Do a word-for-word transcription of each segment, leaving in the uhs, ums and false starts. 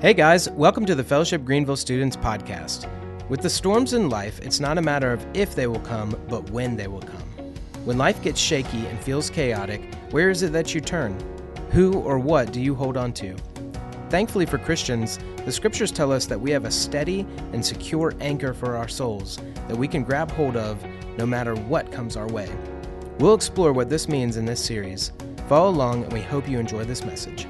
Hey guys, welcome to the Fellowship Greenville Students Podcast. With the storms in life, it's not a matter of if they will come, but when they will come. When life gets shaky and feels chaotic, where is it that you turn? Who or what do you hold on to? Thankfully for Christians, the scriptures tell us that we have a steady and secure anchor for our souls that we can grab hold of no matter what comes our way. We'll explore what this means in this series. Follow along, and we hope you enjoy this message.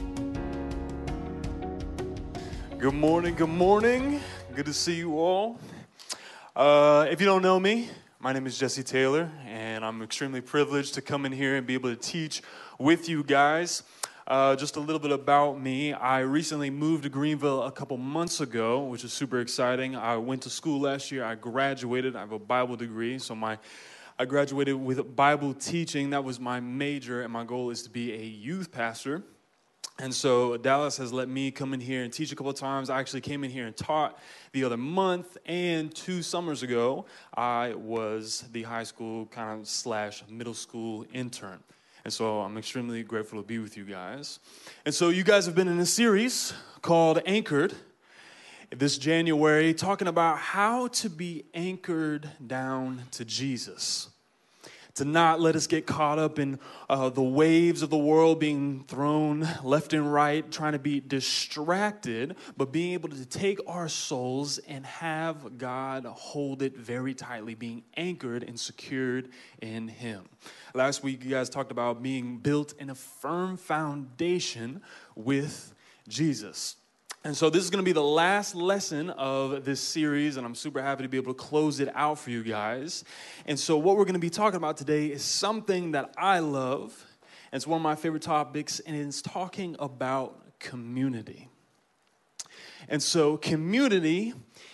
Good morning, good morning. Good to see you all. Uh, if you don't know me, my name is Jesse Taylor, and I'm extremely privileged to come in here and be able to teach with you guys. Uh, just a little bit about me. I recently moved to Greenville a couple months ago, which is super exciting. I went to school last year. I graduated. I have a Bible degree, so my I graduated with Bible teaching. That was my major, and my goal is to be a youth pastor. And so Dallas has let me come in here and teach a couple of times. I actually came in here and taught the other month, and two summers ago, I was the high school kind of slash middle school intern. And so I'm extremely grateful to be with you guys. And so you guys have been in a series called Anchored this January, talking about how to be anchored down to Jesus. To not let us get caught up in uh, the waves of the world being thrown left and right, trying to be distracted, but being able to take our souls and have God hold it very tightly, being anchored and secured in Him. Last week, you guys talked about being built in a firm foundation with Jesus. And so this is going to be the last lesson of this series, and I'm super happy to be able to close it out for you guys. And so what we're going to be talking about today is something that I love, and it's one of my favorite topics, and it's talking about community. And so community,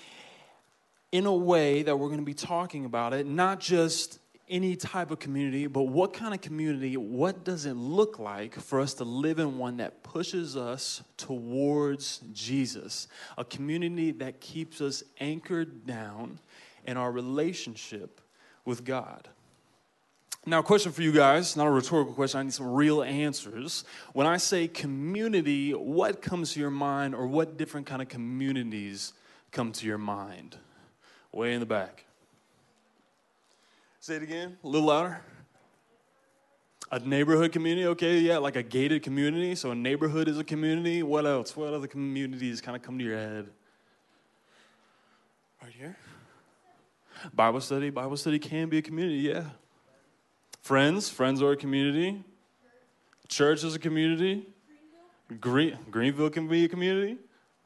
in a way that we're going to be talking about it, not just any type of community, but what kind of community, what does it look like for us to live in one that pushes us towards Jesus? A community that keeps us anchored down in our relationship with God. Now, a question for you guys, not a rhetorical question, I need some real answers. When I say community, what comes to your mind, or what different kind of communities come to your mind? Way in the back. Say it again, a little louder. A neighborhood community, okay, yeah, like a gated community. So a neighborhood is a community. What else? What other communities kind of come to your head? Right here. Bible study. Bible study can be a community, yeah. Friends. Friends are a community. Church is a community. Green, Greenville can be a community.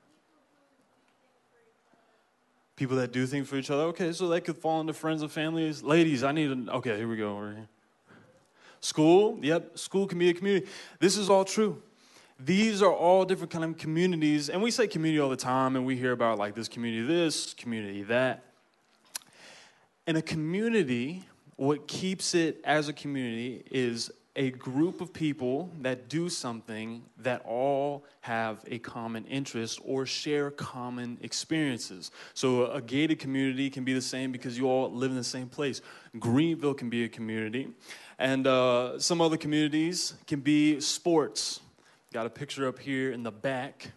People that do things for each other. Okay, so that could fall into friends and families. Ladies, I need to, okay, here we go. We're here. School, yep, school can be a community. This is all true. These are all different kind of communities. And we say community all the time, and we hear about like this community this, community that. In a community, what keeps it as a community is a group of people that do something that all have a common interest or share common experiences. So a gated community can be the same because you all live in the same place. Greenville can be a community. And uh, some other communities can be sports. Got a picture up here in the back.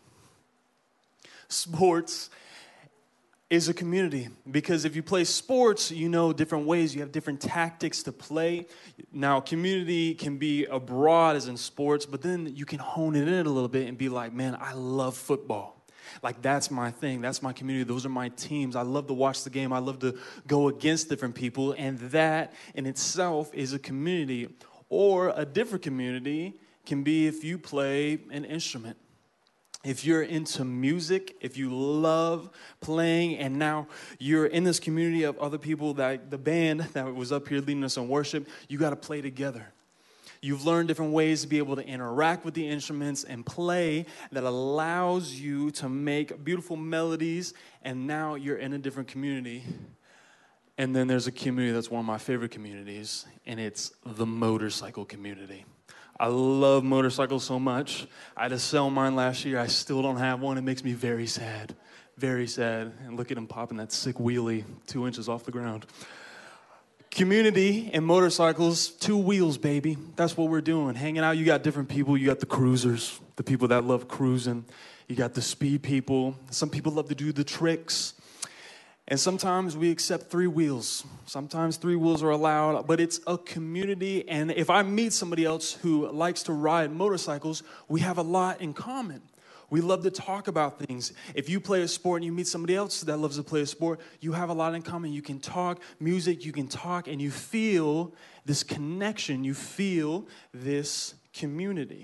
Sports is a community, because if you play sports, you know different ways, you have different tactics to play. Now, community can be abroad as in sports, but then you can hone it in a little bit and be like, man, I love football. Like, that's my thing. That's my community. Those are my teams. I love to watch the game. I love to go against different people, and that in itself is a community. Or a different community can be if you play an instrument. If you're into music, if you love playing, and now you're in this community of other people, that the band that was up here leading us in worship, you got to play together. You've learned different ways to be able to interact with the instruments and play that allows you to make beautiful melodies, and now you're in a different community. And then there's a community that's one of my favorite communities, and it's the motorcycle community. I love motorcycles so much. I had to sell mine last year. I still don't have one. It makes me very sad, very sad. And look at him popping that sick wheelie two inches off the ground. Community and motorcycles, two wheels, baby. That's what we're doing. Hanging out. You got different people. You got the cruisers, the people that love cruising. You got the speed people. Some people love to do the tricks. And sometimes we accept three wheels. Sometimes three wheels are allowed, but it's a community. And if I meet somebody else who likes to ride motorcycles, we have a lot in common. We love to talk about things. If you play a sport and you meet somebody else that loves to play a sport, you have a lot in common. You can talk music, you can talk, and you feel this connection. You feel this community.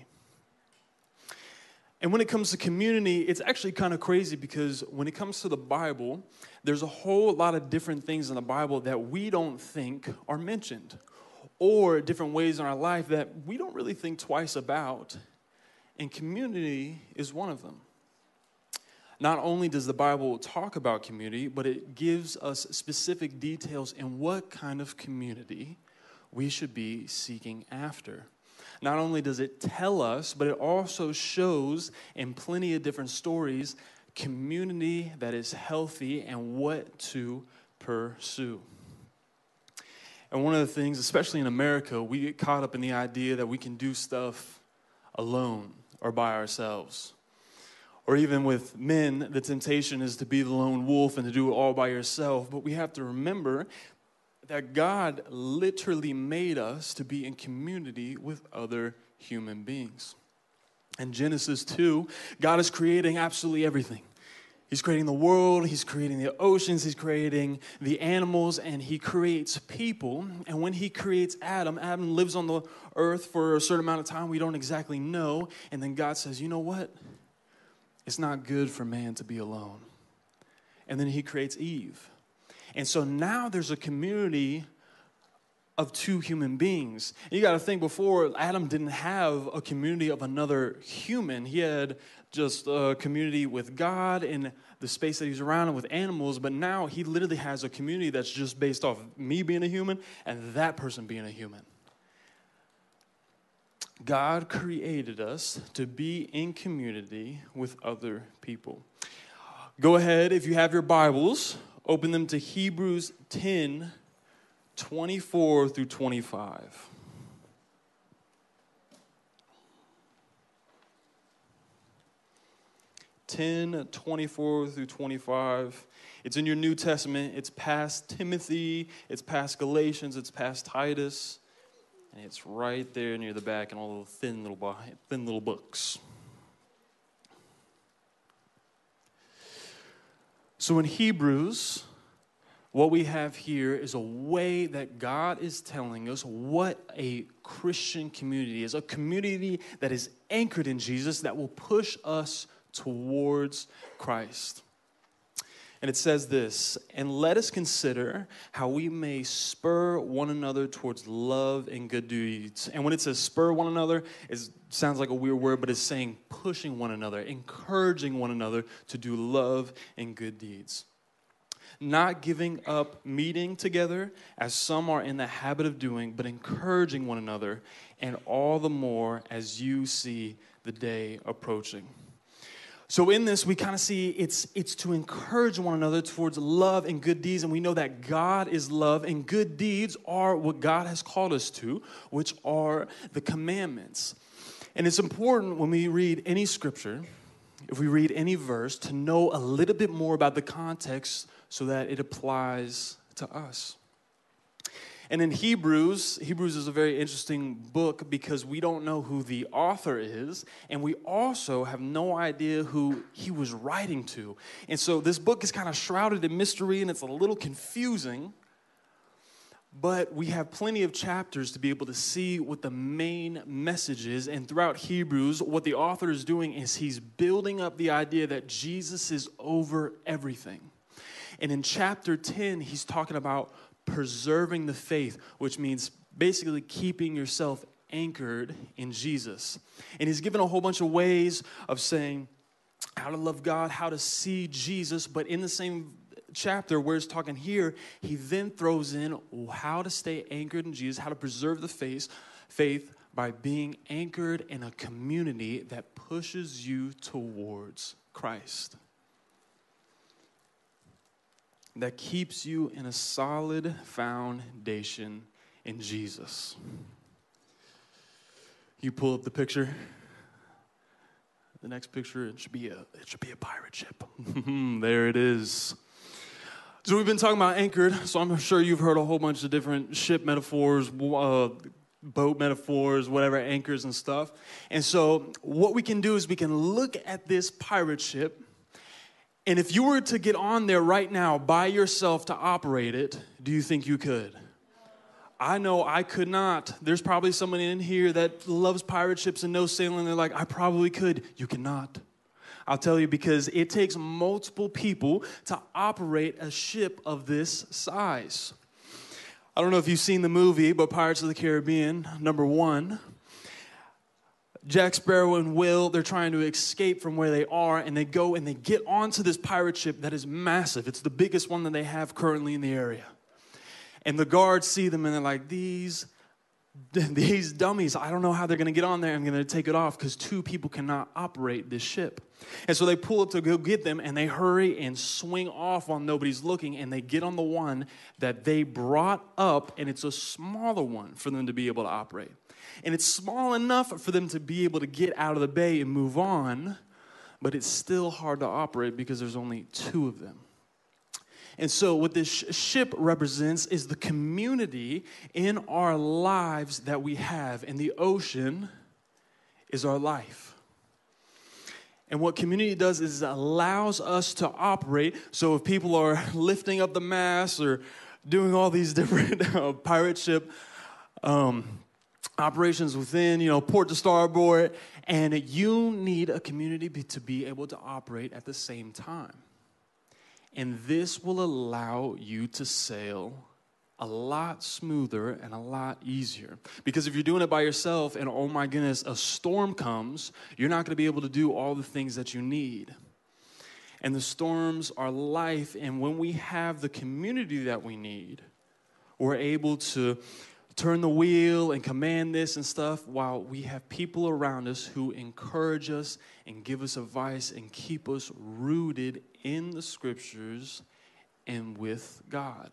And when it comes to community, it's actually kind of crazy because when it comes to the Bible, there's a whole lot of different things in the Bible that we don't think are mentioned, or different ways in our life that we don't really think twice about, and community is one of them. Not only does the Bible talk about community, but it gives us specific details in what kind of community we should be seeking after. Not only does it tell us, but it also shows in plenty of different stories community that is healthy and what to pursue. And one of the things, especially in America, we get caught up in the idea that we can do stuff alone or by ourselves. Or even with men, the temptation is to be the lone wolf and to do it all by yourself. But we have to remember that God literally made us to be in community with other human beings. In Genesis two, God is creating absolutely everything. He's creating the world, He's creating the oceans, He's creating the animals, and He creates people. And when He creates Adam, Adam lives on the earth for a certain amount of time we don't exactly know. And then God says, you know what? It's not good for man to be alone. And then He creates Eve. And so now there's a community of two human beings. And you got to think, before, Adam didn't have a community of another human. He had just a community with God in the space that he's around and with animals. But now he literally has a community that's just based off me being a human and that person being a human. God created us to be in community with other people. Go ahead, if you have your Bibles, open them to Hebrews ten, twenty-four through twenty-five. ten, twenty-four through twenty-five. It's in your New Testament. It's past Timothy. It's past Galatians. It's past Titus. And it's right there near the back in all the thin little, thin little books. So in Hebrews, what we have here is a way that God is telling us what a Christian community is. A community that is anchored in Jesus that will push us towards Christ. And it says this, and let us consider how we may spur one another towards love and good deeds. And when it says spur one another, it sounds like a weird word, but it's saying pushing one another, encouraging one another to do love and good deeds. Not giving up meeting together, as some are in the habit of doing, but encouraging one another, and all the more as you see the day approaching. So in this, we kind of see it's it's to encourage one another towards love and good deeds, and we know that God is love, and good deeds are what God has called us to, which are the commandments. And it's important when we read any scripture, if we read any verse, to know a little bit more about the context so that it applies to us. And in Hebrews, Hebrews is a very interesting book because we don't know who the author is, and we also have no idea who he was writing to. And so this book is kind of shrouded in mystery, and it's a little confusing, but we have plenty of chapters to be able to see what the main message is. And throughout Hebrews, what the author is doing is he's building up the idea that Jesus is over everything. And in chapter ten, he's talking about preserving the faith, which means basically keeping yourself anchored in Jesus. And he's given a whole bunch of ways of saying how to love God, how to see Jesus, but in the same chapter where he's talking here, he then throws in how to stay anchored in Jesus, how to preserve the faith, faith by being anchored in a community that pushes you towards Christ. That keeps you in a solid foundation in Jesus. You pull up the picture. the next picture, it should be a, it should be a pirate ship. There it is. So we've been talking about anchored, so I'm sure you've heard a whole bunch of different ship metaphors, uh, boat metaphors, whatever, anchors and stuff. And so what we can do is we can look at this pirate ship, and if you were to get on there right now by yourself to operate it, do you think you could? I know I could not. There's probably someone in here that loves pirate ships and knows sailing. They're like, I probably could. You cannot. I'll tell you, because it takes multiple people to operate a ship of this size. I don't know if you've seen the movie, but Pirates of the Caribbean, number one. Jack Sparrow and Will, they're trying to escape from where they are, and they go and they get onto this pirate ship that is massive. It's the biggest one that they have currently in the area. And the guards see them, and they're like, these, these dummies, I don't know how they're going to get on there. I'm going to take it off because two people cannot operate this ship. And so they pull up to go get them, and they hurry and swing off while nobody's looking, and they get on the one that they brought up, and it's a smaller one for them to be able to operate. And it's small enough for them to be able to get out of the bay and move on, but it's still hard to operate because there's only two of them. And so what this sh- ship represents is the community in our lives that we have. And the ocean is our life. And what community does is it allows us to operate. So if people are lifting up the mast or doing all these different uh, pirate ship um, operations within, you know, port to starboard, and you need a community be, to be able to operate at the same time. And this will allow you to sail a lot smoother and a lot easier. Because if you're doing it by yourself and, oh my goodness, a storm comes, you're not going to be able to do all the things that you need. And the storms are life. And when we have the community that we need, we're able to turn the wheel and command this and stuff while we have people around us who encourage us and give us advice and keep us rooted in the scriptures and with God.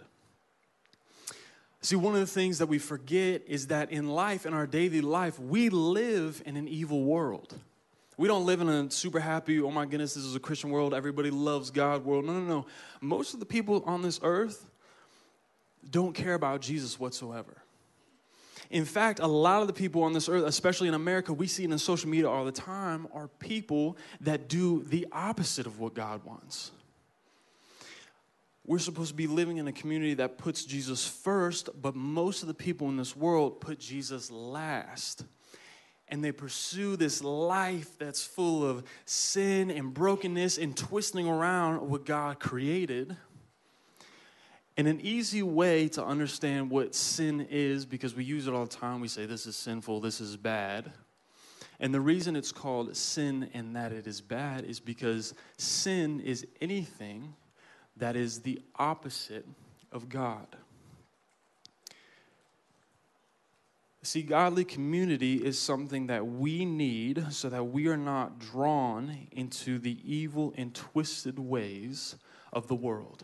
See, one of the things that we forget is that in life, in our daily life, we live in an evil world. We don't live in a super happy, oh my goodness, this is a Christian world, everybody loves God world. No, no, no. Most of the people on this earth don't care about Jesus whatsoever. In fact, a lot of the people on this earth, especially in America, we see it in social media all the time, are people that do the opposite of what God wants. We're supposed to be living in a community that puts Jesus first, but most of the people in this world put Jesus last. And they pursue this life that's full of sin and brokenness and twisting around what God created. And an easy way to understand what sin is, because we use it all the time, we say this is sinful, this is bad. And the reason it's called sin and that it is bad is because sin is anything that is the opposite of God. See, godly community is something that we need so that we are not drawn into the evil and twisted ways of the world.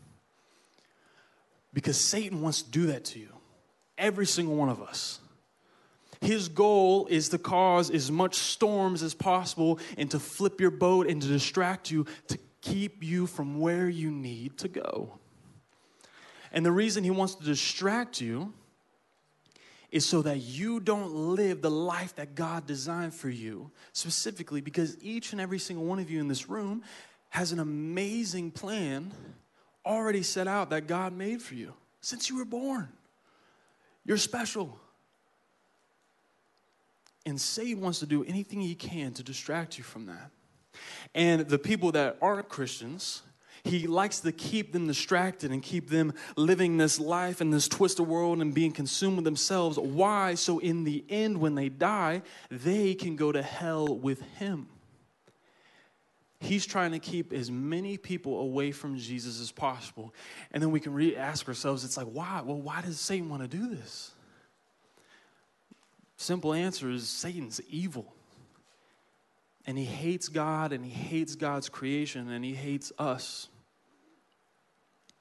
Because Satan wants to do that to you. Every single one of us. His goal is to cause as much storms as possible and to flip your boat and to distract you, to keep you from where you need to go. And the reason he wants to distract you is so that you don't live the life that God designed for you. Specifically because each and every single one of you in this room has an amazing plan already set out that God made for you since you were born. You're special. And Satan wants to do anything he can to distract you from that. And the people that aren't Christians, he likes to keep them distracted and keep them living this life in this twisted world and being consumed with themselves. Why? So in the end, when they die, they can go to hell with him. He's trying to keep as many people away from Jesus as possible. And then we can re- ask ourselves, it's like, why? Well, why does Satan want to do this? Simple answer is Satan's evil. And he hates God, and he hates God's creation, and he hates us.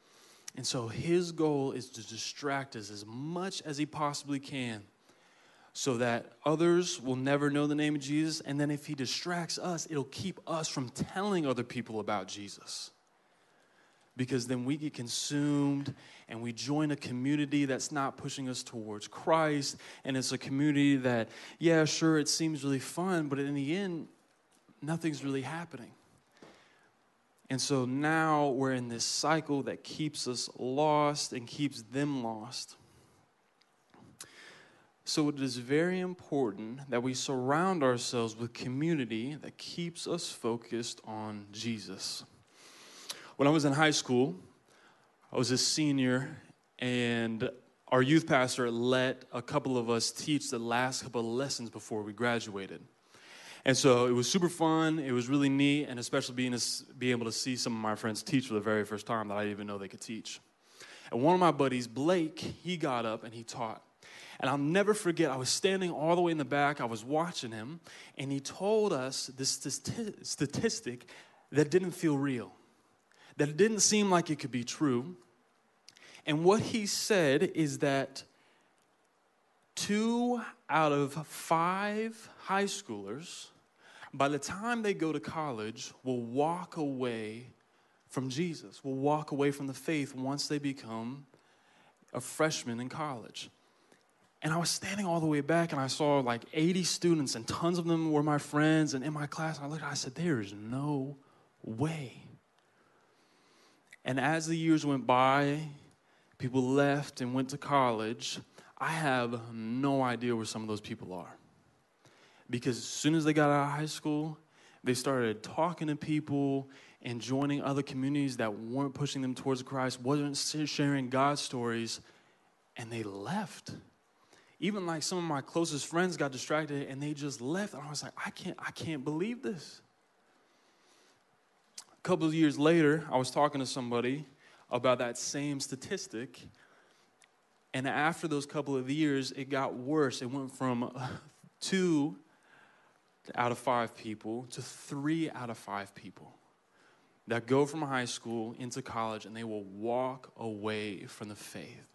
And so his goal is to distract us as much as he possibly can so that others will never know the name of Jesus. And then if he distracts us, it'll keep us from telling other people about Jesus. Because then we get consumed and we join a community that's not pushing us towards Christ. And it's a community that, yeah, sure, it seems really fun, but in the end, nothing's really happening. And so now we're in this cycle that keeps us lost and keeps them lost. So it is very important that we surround ourselves with community that keeps us focused on Jesus. When I was in high school, I was a senior, and our youth pastor let a couple of us teach the last couple of lessons before we graduated. And so it was super fun, it was really neat, and especially being, being able to see some of my friends teach for the very first time that I didn't even know they could teach. And one of my buddies, Blake, he got up and he taught. And I'll never forget, I was standing all the way in the back, I was watching him, and he told us this statistic that didn't feel real, that it didn't seem like it could be true. And what he said is that two out of five high schoolers, by the time they go to college, will walk away from Jesus, will walk away from the faith once they become a freshman in college. And I was standing all the way back, and I saw like eighty students, and tons of them were my friends, and in my class, and I looked at it, I said, there is no way. And as the years went by, people left and went to college. I have no idea where some of those people are. Because as soon as they got out of high school, they started talking to people and joining other communities that weren't pushing them towards Christ, wasn't sharing God's stories, and they left. Even like some of my closest friends got distracted and they just left. And I was like, I can't, I can't believe this. A couple of years later, I was talking to somebody about that same statistic. And after those couple of years, it got worse. It went from two out of five people to three out of five people that go from high school into college and they will walk away from the faith.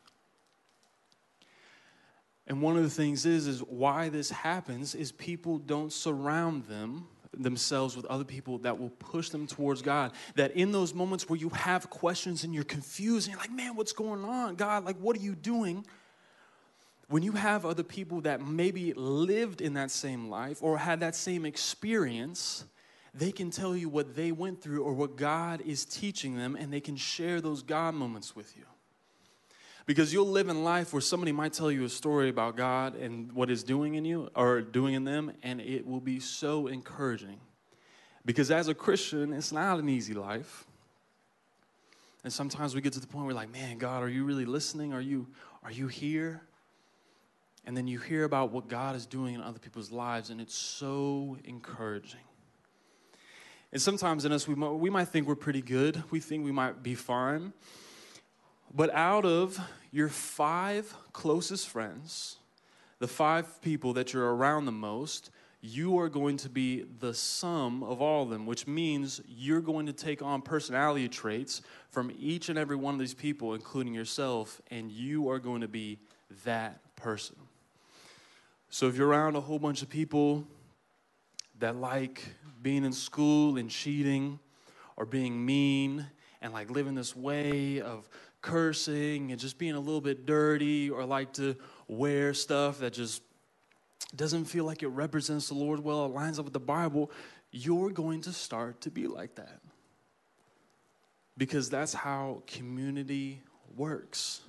And one of the things is, is why this happens is people don't surround them, themselves with other people that will push them towards God. That in those moments where you have questions and you're confused and you're like, man, what's going on? God, like, what are you doing? When you have other people that maybe lived in that same life or had that same experience, they can tell you what they went through or what God is teaching them, and they can share those God moments with you. Because you'll live in life where somebody might tell you a story about God and what He's doing in you or doing in them, and it will be so encouraging. Because as a Christian, it's not an easy life. And sometimes we get to the point where we're like, man, God, are you really listening? Are you, are you here? And then you hear about what God is doing in other people's lives, and it's so encouraging. And sometimes in us, we might, we might think we're pretty good. We think we might be fine. But out of your five closest friends, the five people that you're around the most, you are going to be the sum of all of them, which means you're going to take on personality traits from each and every one of these people, including yourself, and you are going to be that person. So if you're around a whole bunch of people that like being in school and cheating or being mean and like living this way of cursing and just being a little bit dirty, or like to wear stuff that just doesn't feel like it represents the Lord well, it lines up with the Bible, you're going to start to be like that. Because that's how community works.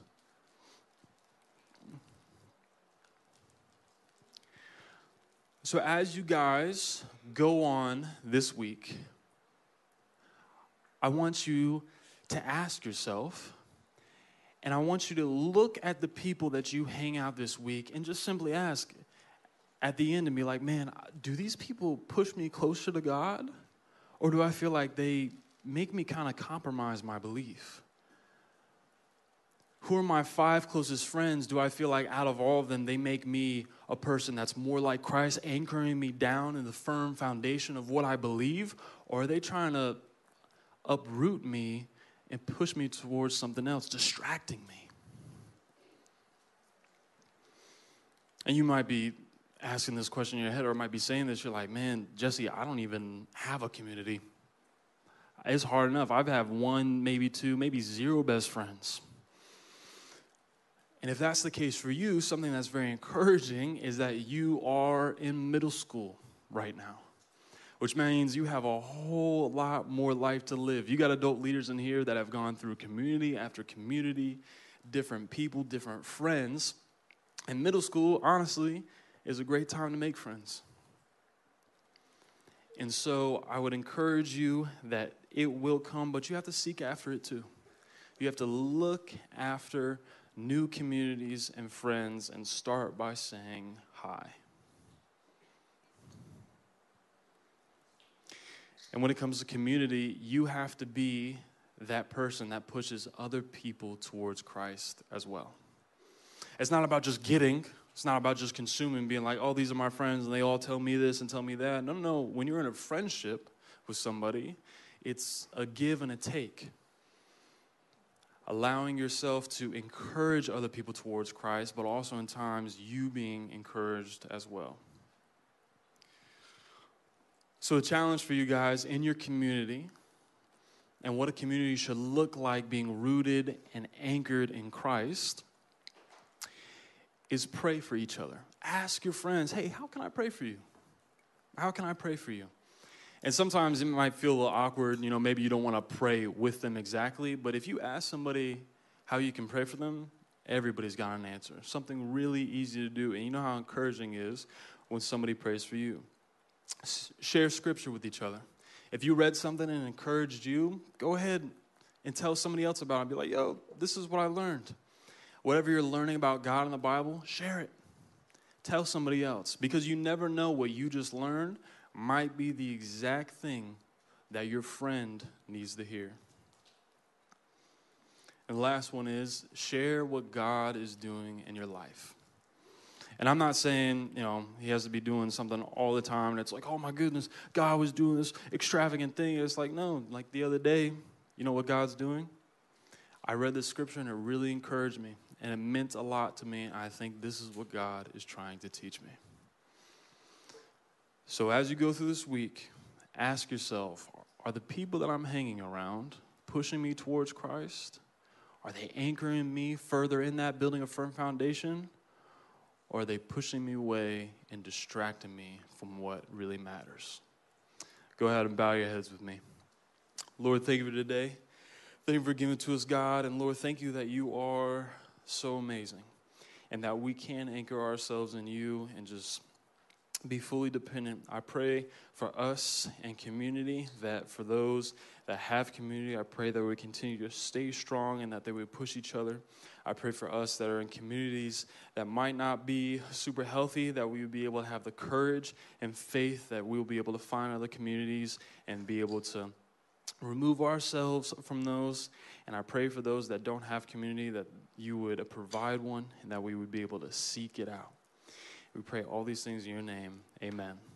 So as you guys go on this week, I want you to ask yourself, and I want you to look at the people that you hang out this week and just simply ask at the end and be like, man, do these people push me closer to God? Or do I feel like they make me kind of compromise my belief? Who are my five closest friends? Do I feel like out of all of them, they make me a person that's more like Christ, anchoring me down in the firm foundation of what I believe? Or are they trying to uproot me and push me towards something else, distracting me? And you might be asking this question in your head, or might be saying this, you're like, man, Jesse, I don't even have a community. It's hard enough. I've had one, maybe two, maybe zero best friends. And if that's the case for you, something that's very encouraging is that you are in middle school right now, which means you have a whole lot more life to live. You got adult leaders in here that have gone through community after community, different people, different friends. And middle school, honestly, is a great time to make friends. And so I would encourage you that it will come, but you have to seek after it too. You have to look after new communities and friends and start by saying hi. And when it comes to community, you have to be that person that pushes other people towards Christ as well. It's not about just getting. It's not about just consuming, being like, oh, these are my friends, and they all tell me this and tell me that. No, no, no. When you're in a friendship with somebody, it's a give and a take. Allowing yourself to encourage other people towards Christ, but also in times you being encouraged as well. So a challenge for you guys in your community, and what a community should look like being rooted and anchored in Christ, is pray for each other. Ask your friends, hey, how can I pray for you? How can I pray for you? And sometimes it might feel a little awkward, you know, maybe you don't want to pray with them exactly, but if you ask somebody how you can pray for them, everybody's got an answer. Something really easy to do, and you know how encouraging it is when somebody prays for you. S- share scripture with each other. If you read something and encouraged you, go ahead and tell somebody else about it. Be like, yo, this is what I learned. Whatever you're learning about God in the Bible, share it. Tell somebody else, because you never know what you just learned might be the exact thing that your friend needs to hear. And the last one is share what God is doing in your life. And I'm not saying, you know, he has to be doing something all the time and it's like, oh my goodness, God was doing this extravagant thing. It's like, no, like the other day, you know what God's doing? I read this scripture and it really encouraged me and it meant a lot to me. And I think this is what God is trying to teach me. So as you go through this week, ask yourself, are the people that I'm hanging around pushing me towards Christ? Are they anchoring me further in that, building a firm foundation? Or are they pushing me away and distracting me from what really matters? Go ahead and bow your heads with me. Lord, thank you for today. Thank you for giving to us, God. And Lord, thank you that you are so amazing and that we can anchor ourselves in you and just be fully dependent. I pray for us and community, that for those that have community, I pray that we continue to stay strong and that they would push each other. I pray for us that are in communities that might not be super healthy, that we would be able to have the courage and faith that we will be able to find other communities and be able to remove ourselves from those. And I pray for those that don't have community, that you would provide one and that we would be able to seek it out. We pray all these things in your name. Amen.